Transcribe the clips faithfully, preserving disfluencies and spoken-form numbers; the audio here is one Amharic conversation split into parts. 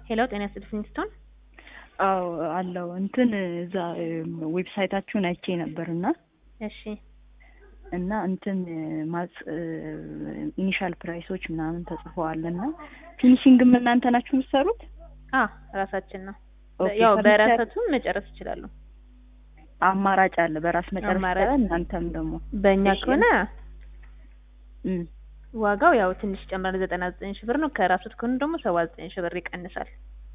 ሄሎ ጤና ይስጥልኝ ስቶን አዎ አለው እንትን እዛ ዌብሳይታችሁን አይቼ ነበርና እሺ እና እንትን ማጽ ኢኒሻል ፕራይሶች ምናምን ተጽፈዋልና ፊኒሺንግ ምን እናንተ ናችሁ የምትሰሩት? አ ራሳችን ነው ያው በራሳችን መጨረስ ይችላሉ። አማራጭ አለ በራስ መጨረስ ይችላል። እናንተም ደግሞ በእኛ ከሆነ እም ዋጋው ያው ትንሽ ጨመረ ዘጠና ዘጠኝ ሺህ ብር ነው። ከራሱት ከሆነ ደግሞ ሰባ ዘጠኝ ሺህ ብር ይቀንሳል።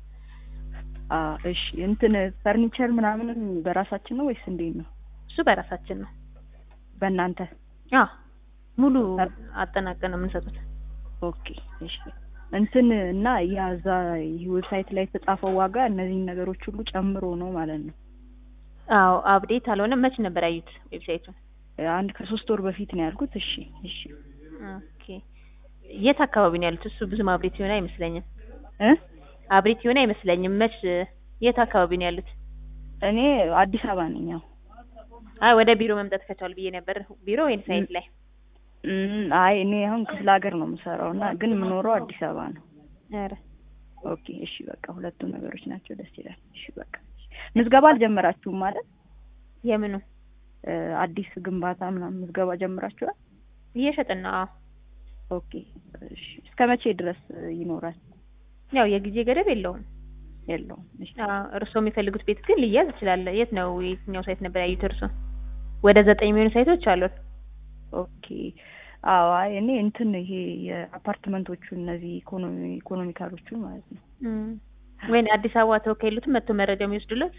አ እሺ እንትን ፈርኒቸር ምናምን በራሳችን ነው ወይስ እንዴት ነው? እሱ በራሳችን ነው። በእናንተ አዎ ሙሉ አጠናቀን ነው የምንሰጡት። ኦኬ እሺ እንትን እና ያዛ ዌብሳይት ላይ የተጻፈው ዋጋ እነዚህን ነገሮች ሁሉ ጨምሮ ነው ማለት ነው? አዎ አፕዴት አልሆነም። መች ነበር ያዩት ዌብሳይቱን? አንድ ከሶስት ወር በፊት ነው ያልኩት። እሺ እሺ ኦኬ የት አካባቢ ነው ያሉት? እሱ ብዙም አፕዴት ይሆን አይመስለኝም እ አፕዴት ይሆን አይመስለኝም። መች የት አካባቢ ነው ያሉት? እኔ አዲስ አበባ ነኝ። ያው አይ ወደ ቢሮ መምጣት ከቻሉ ብዬ ነበር። ቢሮ ወይስ ሳይት ላይ? እም አይ እኔ አሁን ክፍለ ሀገር ነው የምሰራውና ግን የምኖረው አዲስ አበባ ነው። አረ ኦኬ እሺ በቃ ሁለቱም ነገሮች ናቸው። ደስ ይላል። እሺ በቃ ምዝገባ አልጀመራችሁም ማለት? የምኑ አዲስ ግንባታ ምናምን ምዝገባ ጀምራችኋል? እየሸጥን ነው። ኦኬ እሺ እስከ መቼ ድረስ ይኖራል? ያው የጊዜ ገደብ የለውም። የለውም። እሺ አዎ እርሶ የሚፈልጉት ቤት ግን ሊያዝ ይችላል። የት ነው የትኛው ሳይት ነበር ያዩት እርሶ? ወደ ዘጠኝ የሚሆኑ ሳይቶች አሉት። ኦኬ አዎ አይ እኔ እንትን ይሄ የአፓርትመንቶቹ እነዚህ ኢኮኖሚ ኢኮኖሚካሎቹ ማለት ነው። እም ወይኔ አዲስ አበባ ተወካይ የሉትም መጥቶ መረጃ የሚወስዱለት?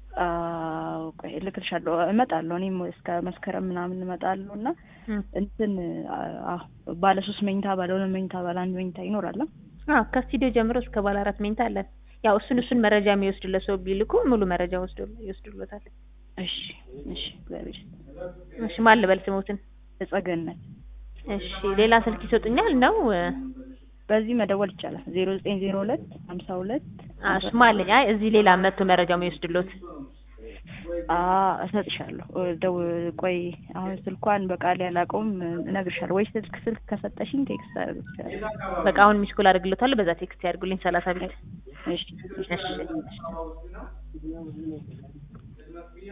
አዎ ቆይ እልክልሻለሁ እመጣለሁ። እኔም እስከ መስከረም ምናምን እመጣለሁና እንትን አዎ ባለ ሶስት መኝታ ባለ ሁለት መኝታ ባለ አንድ መኝታ ይኖራል? አዎ ከስቱዲዮ ጀምሮ እስከ ባለ አራት መኝታ አለን። ያው እሱን እሱን መረጃ የሚወስዱለት ሰው ቢልኩ ሙሉ መረጃ ወስዶ ይወስዱልዎታል። እሺ እሺ ለብሽ እሺ ማን ልበል ስሞትን? ተጸገነት። እሺ ሌላ ስልክ ይሰጡኛል ነው? በዚህ መደወል ይቻላል። ዜሮ ዘጠኝ ዜሮ ሁለት ሀምሳ ሁለት እሺ ማለኝ። አይ እዚህ ሌላ መጥቶ መረጃ የሚወስዱልዎት? አ እሰጥሻለሁ። ደው ቆይ አሁን ስልኳን በቃል ያላቀውም እነግርሻለሁ። ወይ ስልክ ስልክ ከሰጠሽኝ ቴክስት አድርግልሻለሁ። በቃ አሁን ሚስኮል አድርግልዎታለሁ። በዛ ቴክስት ያድርጉልኝ ሰላሳ ቤት። እሺ እሺ